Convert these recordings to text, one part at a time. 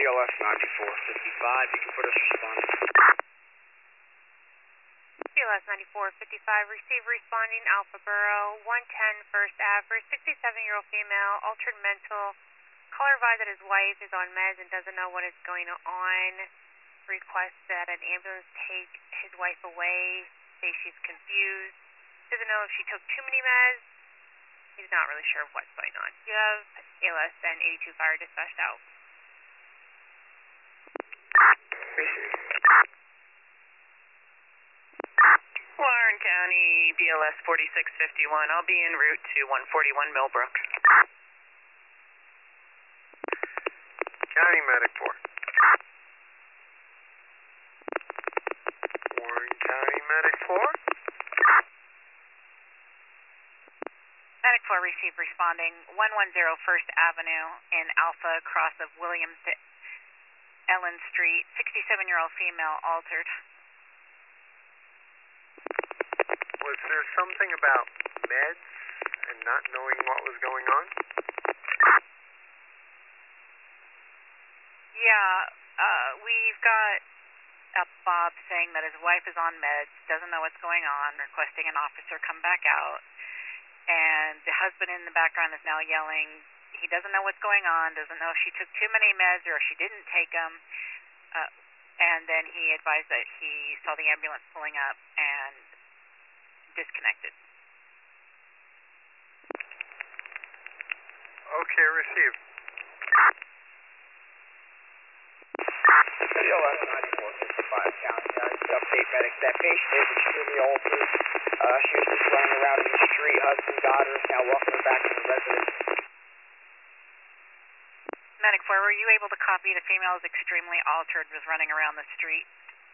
BLS 9455, you can put us responding. BLS 9455, receive responding Alpha Borough, 110 First Ave, 67-year-old female, altered mental, caller advised that his wife is on meds and doesn't know what is going on, requests that an ambulance take his wife away, says she's confused, doesn't know if she took too many meds, he's not really sure what's going on. You have ALS and 82 fire dispatched out. Warren County, BLS 4651. I'll be en route to 141 Millbrook. County Medic 4. Warren County Medic 4. Medic 4 received responding 110 First Avenue in Alpha, cross of Williams to Ellen Street, 67-year-old female altered. Was there something about meds and not knowing what was going on? Yeah, we've got Bob saying that his wife is on meds, doesn't know what's going on, requesting an officer come back out. And the husband in the background is now yelling, he doesn't know what's going on, doesn't know if she took too many meds or if she didn't take them. And then he advised that he saw the ambulance pulling up and disconnected. Okay, received. BLS 9455 County. Update medics. That patient is extremely altered. She was just running around in the street. Husband, daughter is now walking her back to the residence. Medic 4, were you able to copy the female is extremely altered, was running around the street?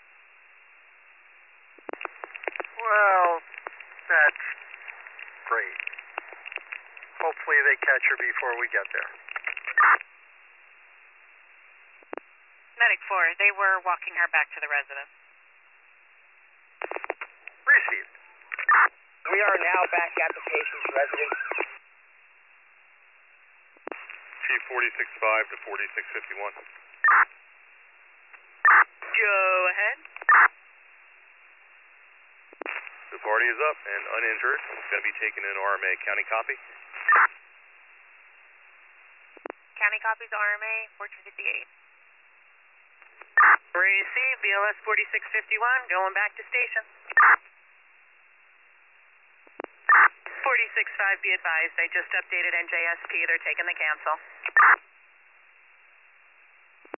Well, that's great. Hopefully they catch her before we get there. Medic 4, they were walking her back to the residence. Received. We are now back at the patient's residence. P465 to 4651. Go ahead. The party is up and uninjured. It's going to be taken in RMA. County copy? County copies RMA 1458. Receive BLS 4651. Going back to station. 465, be advised. I just updated NJSP. They're taking the cancel.